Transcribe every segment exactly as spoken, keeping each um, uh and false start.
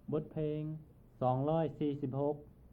บทเพลงสองร้อยสี่สิบหก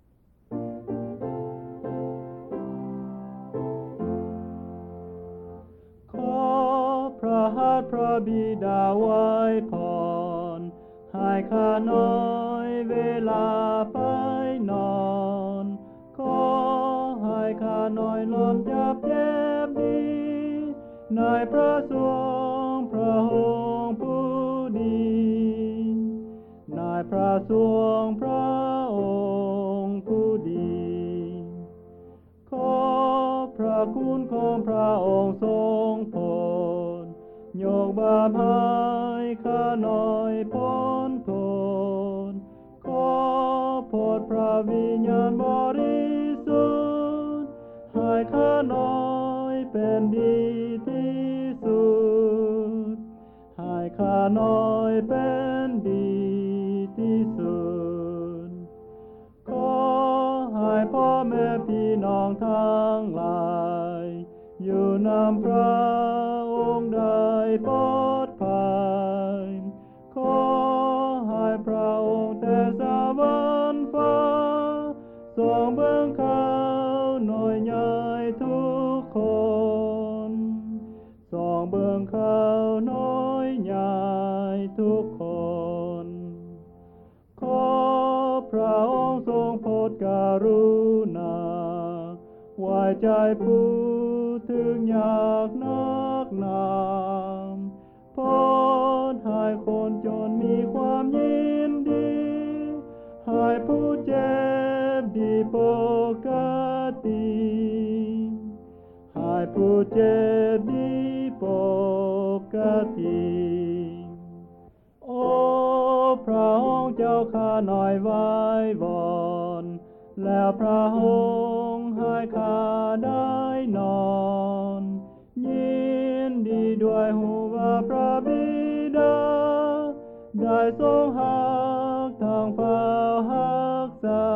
ขอพระหัตถ์พระบิดาไว้พรให้ข้าน้อยเวลาไปนอนขอให้ข้าน้อยล้อมจับเจ็บดีในพระสวงพระองค์ผู้ดีในพระสวงพระองค์ผู้ดีขอพระคุณของพระองค์ทรงโปรดยกบาปให้ข้าน้อยพ้นโทษขอโปรดพระวิญญาณบริสุทธิ์ให้ข้าน้อยเป็นดีที่สุดให้ข้าน้อยเป็นดีที่สุดขอให้พ่อแม่พี่น้องทั้งหลายอยู่นำพระองค์ได้ปลอดภัยขอให้พระองค์แต่สวรรค์ฟ้าทรงเบิ่งเขาหน่อยใหญ่ทุกคนทรงเบิ่งเขาน้อยใหญ่ทุกคนขอพระองค์ทรงโปรดกรุณาไว้ใจผู้ถึงยากนักหนาโปรดให้คนจนมีความยินดีให้ผู้เจ็บดีปกติให้ผู้เจ็บดีปกติโอ้พระองค์เจ้าข้าน้อยไว้วอนแล้วพระองค์ให้ข้าได้นอนยินดีด้วยหูว่าพระบิดาได้ทรงหักทางเฝ้าหักษา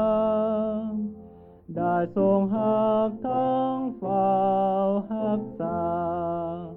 ได้ทรงหักทางเฝ้าหักษา